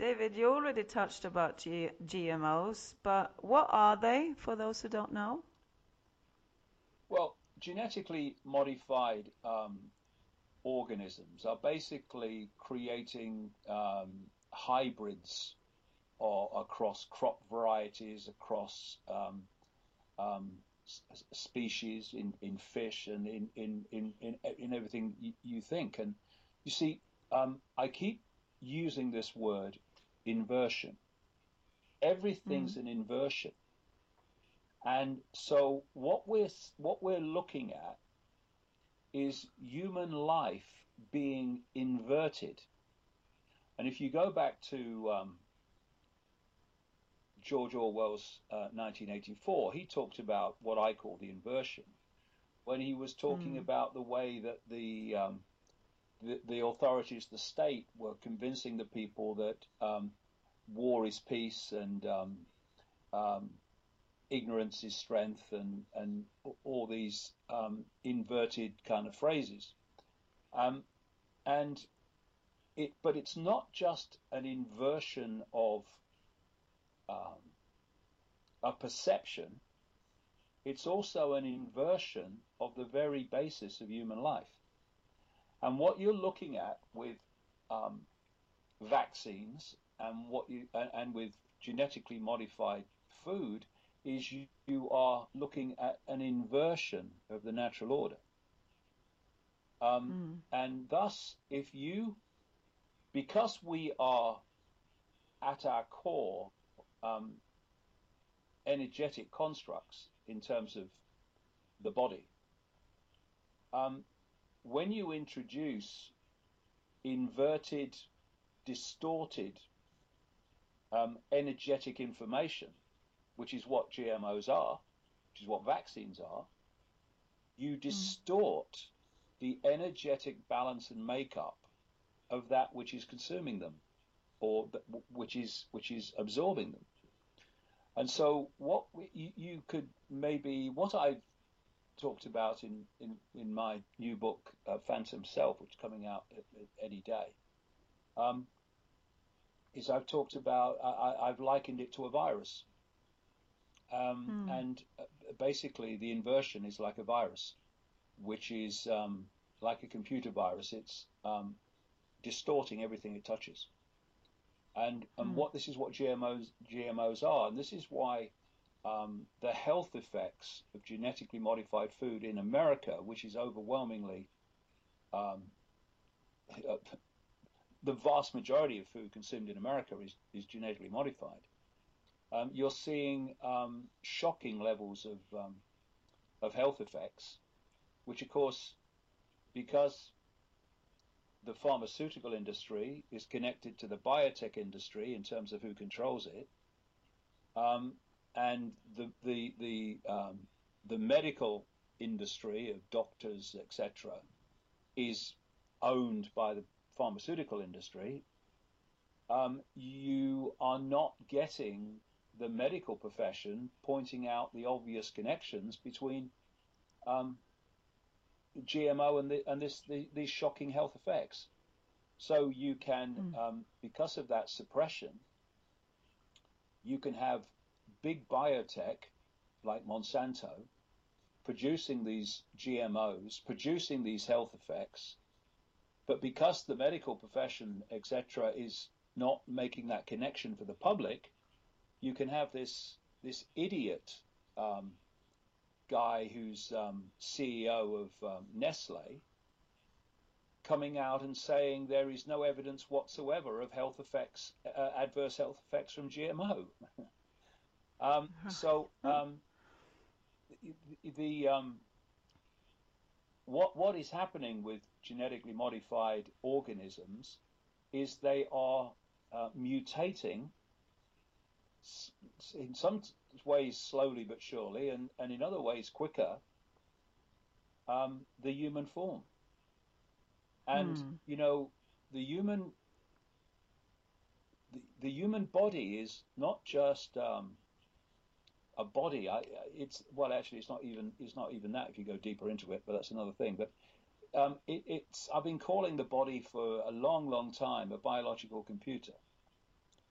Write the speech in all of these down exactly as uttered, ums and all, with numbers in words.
David, you already touched about G GMOs, but what are they for those who don't know? Well, genetically modified um, organisms are basically creating um, hybrids or across crop varieties, across um, um, species in, in fish and in in in in, in everything you, you think. And you see, um, I keep using this word inversion. Mm. Everything's an inversion, and so what we're what we're looking at is human life being inverted. And if you go back to um, George Orwell's uh, nineteen eighty-four, he talked about what I call the inversion when he was talking Mm. about the way that the um, the, the authorities, the state, were convincing the people that um, war is peace and um, um, ignorance is strength, and and all these um, inverted kind of phrases. Um, and it, but it's not just an inversion of um, a perception; it's also an inversion of the very basis of human life. And what you're looking at with um, vaccines and what you and, and with genetically modified food is you, you are looking at an inversion of the natural order. Um, Mm. and thus, if you, because we are at our core um, energetic constructs in terms of the body, um, when you introduce inverted, distorted um, energetic information, which is what G M Os are, which is what vaccines are, you Mm. distort the energetic balance and makeup of that which is consuming them or which is which is absorbing them. And so what we, you, you could maybe what I've talked about in in, in my new book uh, Phantom Self, which is coming out any day, um, is I've talked about I, I've likened it to a virus. Um, Mm. and uh, basically, the inversion is like a virus, which is um, like a computer virus. It's um, distorting everything it touches. And and Mm. what this is what G M Os G M Os are, and this is why um, the health effects of genetically modified food in America, which is overwhelmingly um, the vast majority of food consumed in America is, is genetically modified. Um, you're seeing um, shocking levels of um, of health effects, which of course, because the pharmaceutical industry is connected to the biotech industry in terms of who controls it, um, and the the the um, the medical industry of doctors, et cetera, is owned by the pharmaceutical industry. Um, you are not getting the medical profession pointing out the obvious connections between um, G M O and the, and this the, these shocking health effects. So you can, Mm. um, because of that suppression, you can have big biotech like Monsanto producing these G M Os, producing these health effects, but because the medical profession, et cetera, is not making that connection for the public, you can have this this idiot um, guy who's um, C E O of um, Nestle coming out and saying there is no evidence whatsoever of health effects, uh, adverse health effects from G M O. Um, so um, the, the um, what what is happening with genetically modified organisms is they are uh, mutating in some ways slowly but surely, and, and in other ways quicker, um, the human form. And Mm. you know, the human the, the human body is not just um, a body. I, it's well, actually, it's not even it's not even that if you go deeper into it. But that's another thing. But um, it, it's I've been calling the body for a long, long time a biological computer.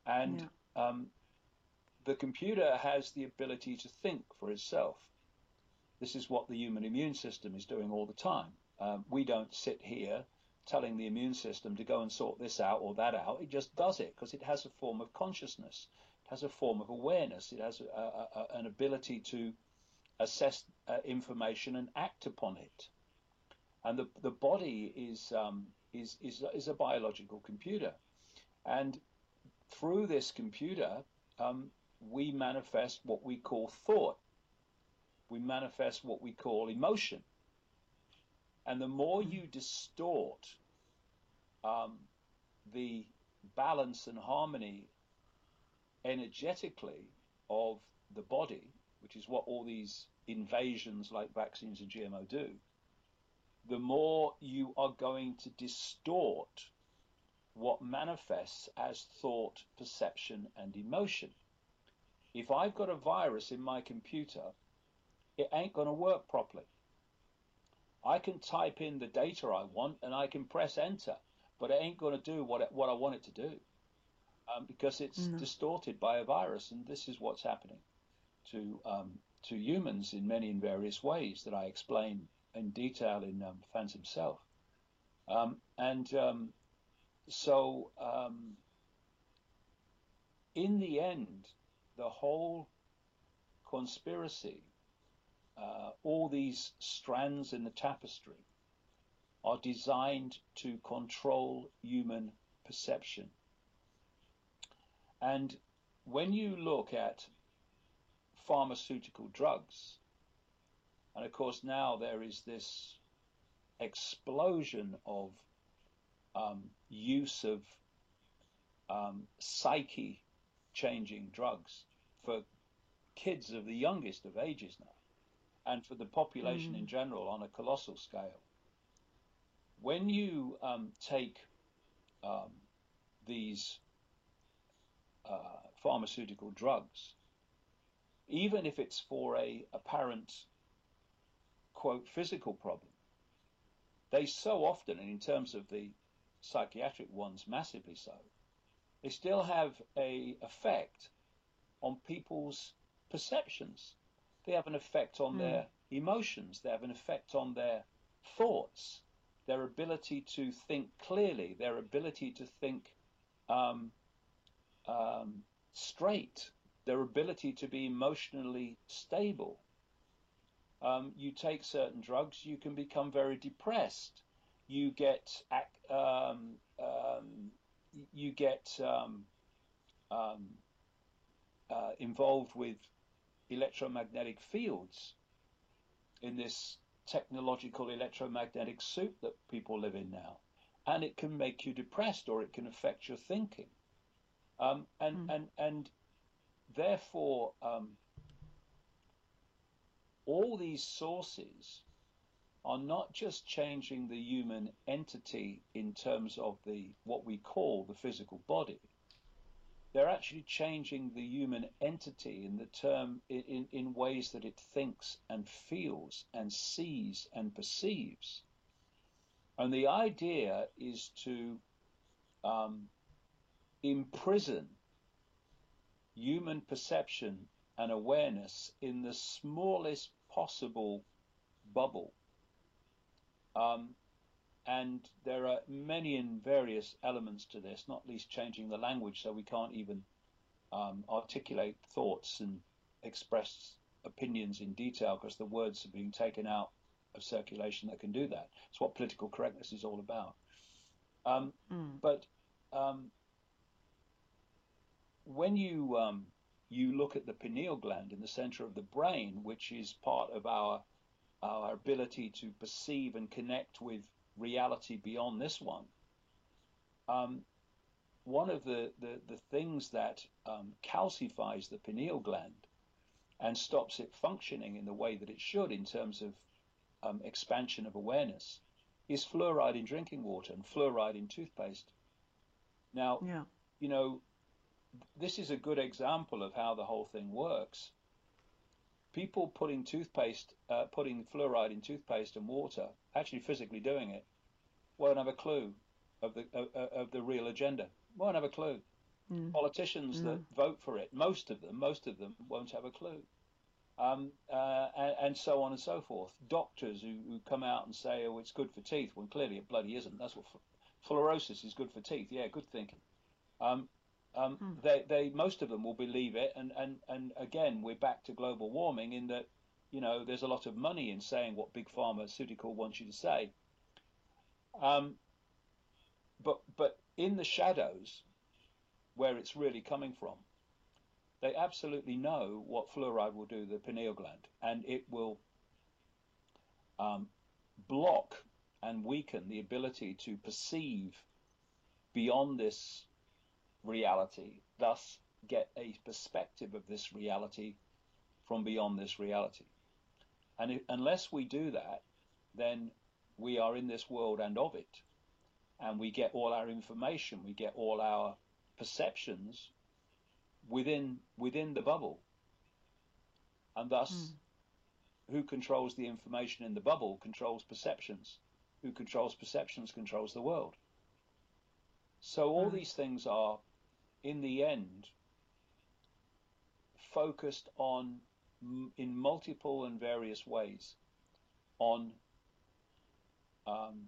And Yeah. um, the computer has the ability to think for itself. This is what the human immune system is doing all the time. Um, we don't sit here telling the immune system to go and sort this out or that out. It just does it because it has a form of consciousness. It has a form of awareness. It has a, a, a, an ability to assess uh, information and act upon it. And the, the body is, um, is, is, is a biological computer. And through this computer, um, we manifest what we call thought. We manifest what we call emotion. And the more Mm. you distort um, the balance and harmony energetically of the body, which is what all these invasions like vaccines and G M O do, the more you are going to distort what manifests as thought, perception, and emotion. If I've got a virus in my computer, it ain't going to work properly. I can type in the data I want and I can press enter, but it ain't going to do what, it, what I want it to do um, because it's No. distorted by a virus. And this is what's happening to, um, to humans in many and various ways that I explain in detail in um, Phantom Self. Um, and um, so um, in the end, the whole conspiracy, uh, all these strands in the tapestry, are designed to control human perception. And when you look at pharmaceutical drugs, and of course now there is this explosion of um, use of um, psyche changing drugs for kids of the youngest of ages now, and for the population in Mm. general on a colossal scale. When you um, take um, these uh, pharmaceutical drugs, even if it's for a apparent, quote, physical problem, they so often, and in terms of the psychiatric ones, massively so, they still have a effect on people's perceptions. They have an effect on Mm. their emotions. They have an effect on their thoughts, their ability to think clearly, their ability to think um, um, straight, their ability to be emotionally stable. Um, you take certain drugs, you can become very depressed. You get um, um, you get um, um, uh, involved with electromagnetic fields in this technological electromagnetic soup that people live in now, and it can make you depressed or it can affect your thinking. Um, and Mm. and and therefore, um, all these sources are not just changing the human entity in terms of the what we call the physical body. They're actually changing the human entity in the term in, in ways that it thinks and feels and sees and perceives. And the idea is to um, imprison human perception and awareness in the smallest possible bubble. Um, And there are many and various elements to this, not least changing the language so we can't even um, articulate thoughts and express opinions in detail because the words are being taken out of circulation that can do that. It's what political correctness is all about. Um, Mm. but um, when you um, you look at the pineal gland in the center of the brain, which is part of our our ability to perceive and connect with reality beyond this one, um, one of the, the, the things that um, calcifies the pineal gland and stops it functioning in the way that it should in terms of um, expansion of awareness is fluoride in drinking water and fluoride in toothpaste. Now, Yeah. you know, this is a good example of how the whole thing works. People putting toothpaste, uh, putting fluoride in toothpaste and water, actually physically doing it, won't have a clue of the of, of the real agenda. Won't have a clue. Mm. Politicians that Mm. vote for it, most of them, most of them won't have a clue. Um, uh, and, and so on and so forth. Doctors who, who come out and say, oh, it's good for teeth, when clearly it bloody isn't. That's what fluorosis is good for teeth. Yeah, good thinking. Um, um, Mm. they, they, most of them will believe it. And, and, and again, we're back to global warming in that, you know, there's a lot of money in saying what big pharmaceutical wants you to say. Um, but, but in the shadows, where it's really coming from, they absolutely know what fluoride will do to the pineal gland, and it will um, block and weaken the ability to perceive beyond this reality, thus get a perspective of this reality from beyond this reality. And if, unless we do that, then we are in this world and of it, and we get all our information, we get all our perceptions within within the bubble, and thus Mm. who controls the information in the bubble controls perceptions. Who controls perceptions controls the world. So all Mm. these things are, in the end, focused on, in multiple and various ways, on um,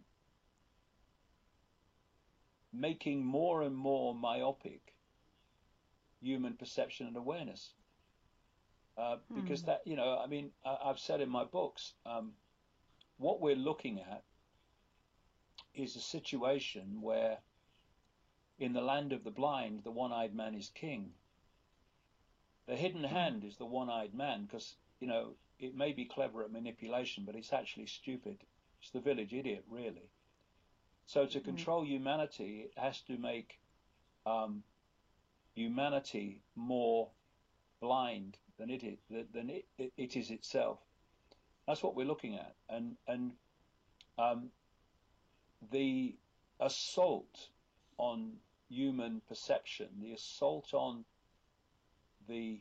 making more and more myopic human perception and awareness. Uh, because Mm. that, you know, I mean, I, I've said in my books, um, what we're looking at is a situation where, in the land of the blind, the one-eyed man is king. The hidden Mm. hand is the one-eyed man, because, you know, it may be clever at manipulation, but it's actually stupid. It's the village idiot, really. So to Mm. control humanity, it has to make um, humanity more blind than it is, than it, it, it is itself. That's what we're looking at, and and um, the assault on human perception, the assault on the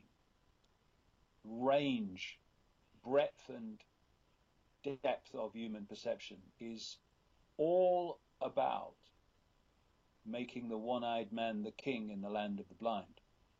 range, breadth, and depth of human perception is all about making the one-eyed man the king in the land of the blind.